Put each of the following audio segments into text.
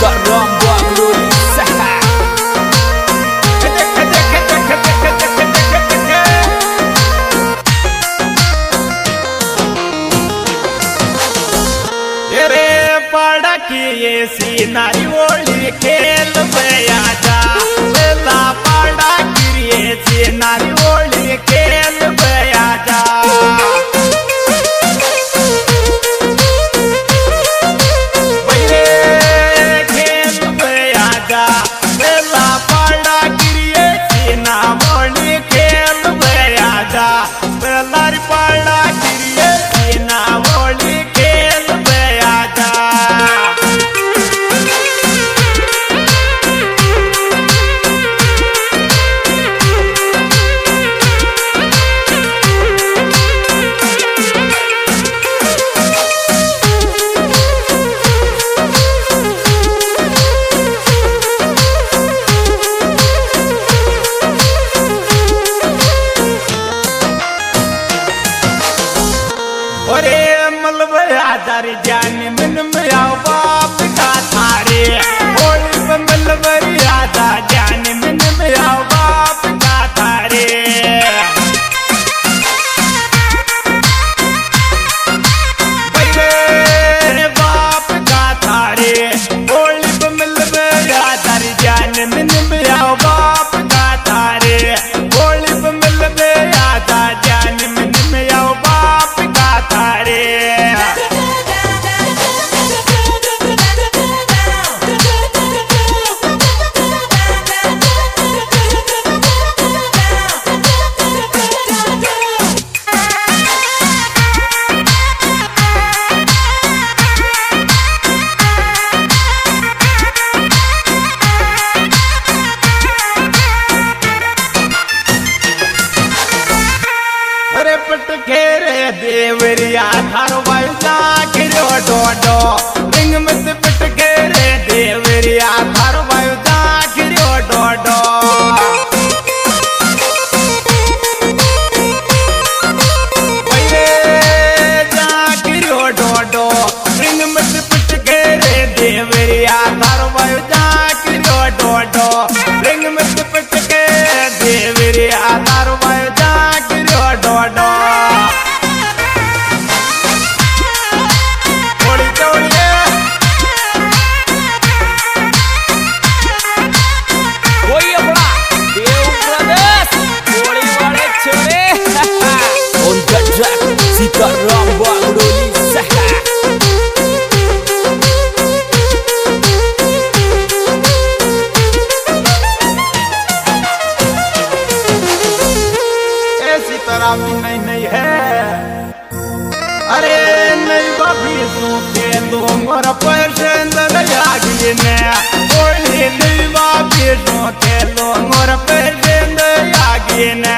Sitaram Bagduri Saha. पड़ा की ये सीनारी ओली खेल बया जा पड़ा की ये सीनारी ओली खेल बया जा खेल बया जा पड़ा की ये सीना ओली खेल बया जा पड़ा की ये सीना ओली खेल बया जा दारी जान मन मेरा बाप का थारे होली मलबरी आदा जान मन मेरा बाप का थारे बाप का थारे होली मलबरी आदारी जान मन मेरा बाप का थारे होली मलबरी आदा जान मन मेरा बाप का थारे घेरे देवरिया थारवाई जागिरो डोडो रिंग में से पिट घेरे देवरिया थारवाई जागिरो डोडो जागिरो डोडो रिंग में से पिट घेरे देवरिया थारवाई जागिरो डोडो रिंग में से पिट घेरे देवरिया थारवाई जागिरो डोडो Sitaram Bagduri Saha. ऐसी तरह भी नहीं है अरे नहीं बाबी सोचे दो मोर पैसेंदर यागी ने बोली नहीं बाबी सोचे दो मोर पैसेंदर यागी ने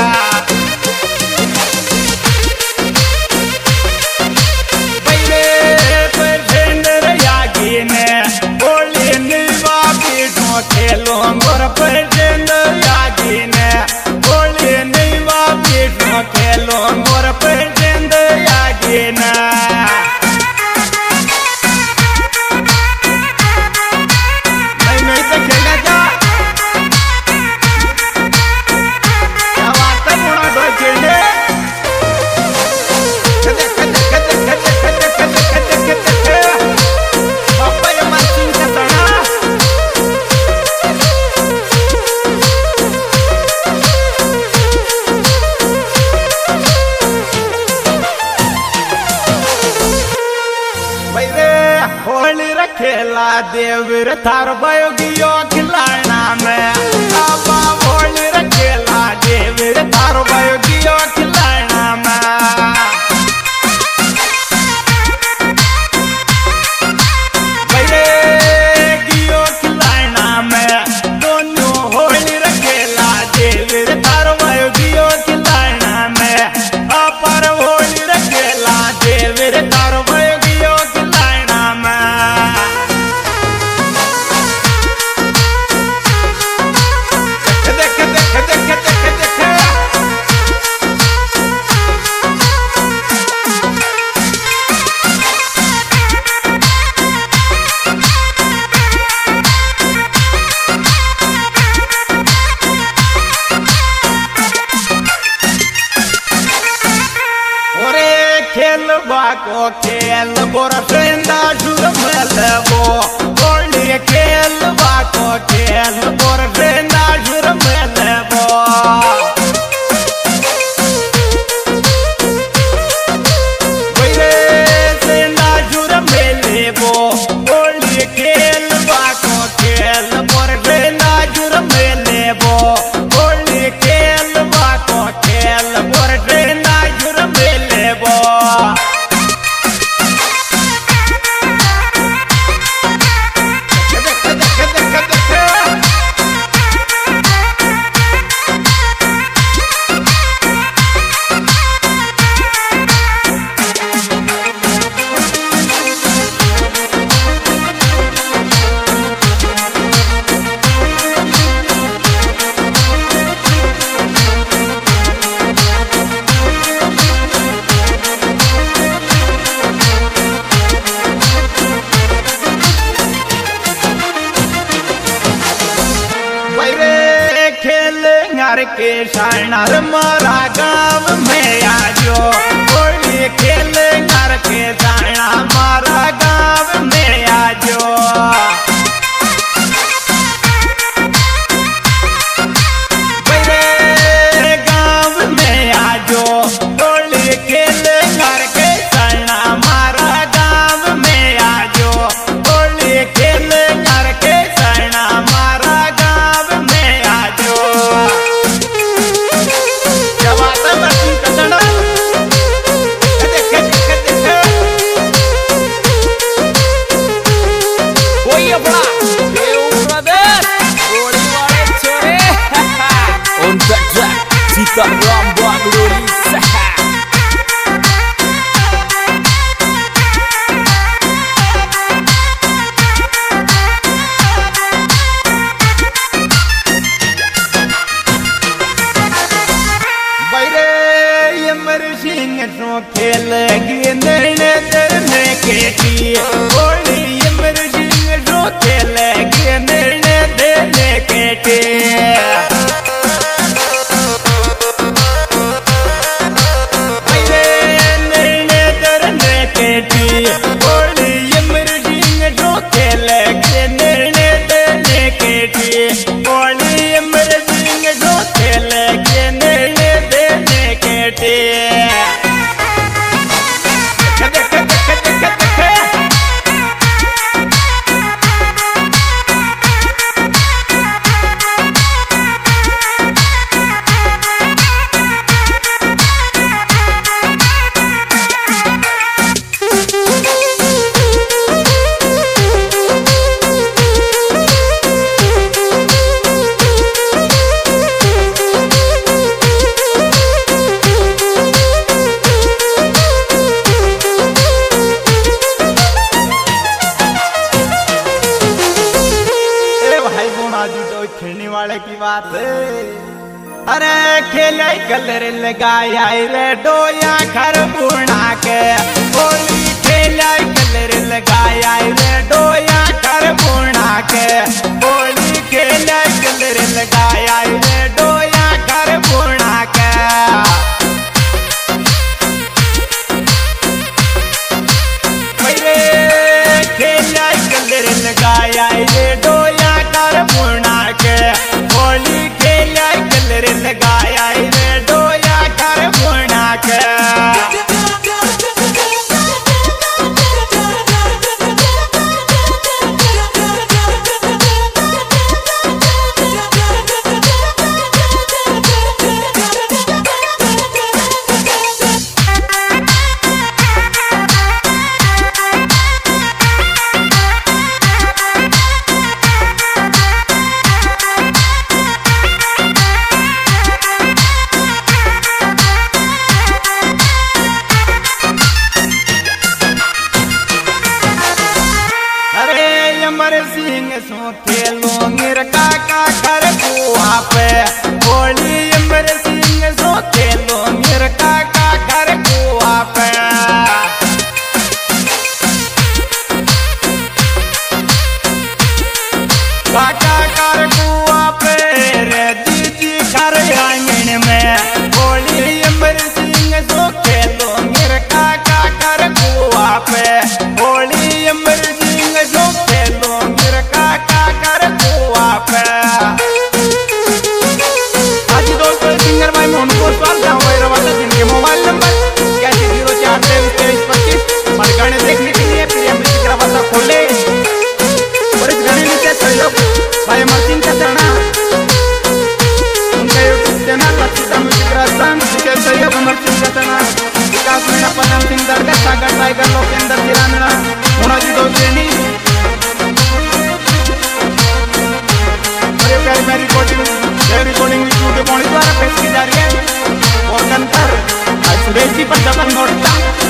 खेलो मोर पैसेंद यागी ने बोली नहीं बापी खेलो मोर पैसेंद यागी ने नहीं तो खेला जा क्या बात है बुढ़ा दो खेले पापा ये मशीन का सड़ा होली रखेला देवर थार बयोगियो खिलाना में बाबा होली रखेला देवर थार बयोगियो खिलाना में बयोगियो खिलाना में दोनों होली रखेला देवर थार बयोगियो खिलाना में अपर होली रखेला देवर थार बयोगियो खिलाना में वो होली खेलवा को खेल और नाजुर मेले वो होली खेलवा को खेल और नाजुर मेले वो होली खेलवा को खेल और नाजुर मेले वो खेल के शानर मारा गाँव में आजो होली खेल के शाना मारा गाँव में आजो गाँव में आजो होली खेल के शाना मारा गाँव में आजो होली खेल के शाना मारा गाँव में आजो On the track, Sitaram Bangroli Saha. खेल निर्णय के होली अमर सिंह जो खेल निर्णय देने के निर्णय करने के होली अमर सिंह जो खेल निर्णय देने के होली अमर सिंह जो खेल निर्णय देने के खेलने वाले की बात है। अरे खेले कलर लगाया रे डोया घर बुना के होली खेले कलर लगाया रे डोया घर बुना के होली खेले कलर लगाया रे डोया घर बुना के खेले कलर लगाया रे डोया घर बुना के होली खेले कलर लगाया रे डोया घर बुना के सो खेलो मेरे काका घर कुआ पे होली अमर सिंह सो खेलो मेरे काका घर कुआ पे काका घर कुआ पे रे दीदी घर आंगन में होली अमर सिंह सो खेलो मेरे काका घर कुआ पे होली अमर सिंह सो रविंदर का सागर टाइगर लोकेंद्र जिराना मुनाजी दो श्रेणी मैं रिकॉर्डिंग स्टूडियो पहुंच द्वारा पेश की जा रही है और सुरेश जी पर जबन नोट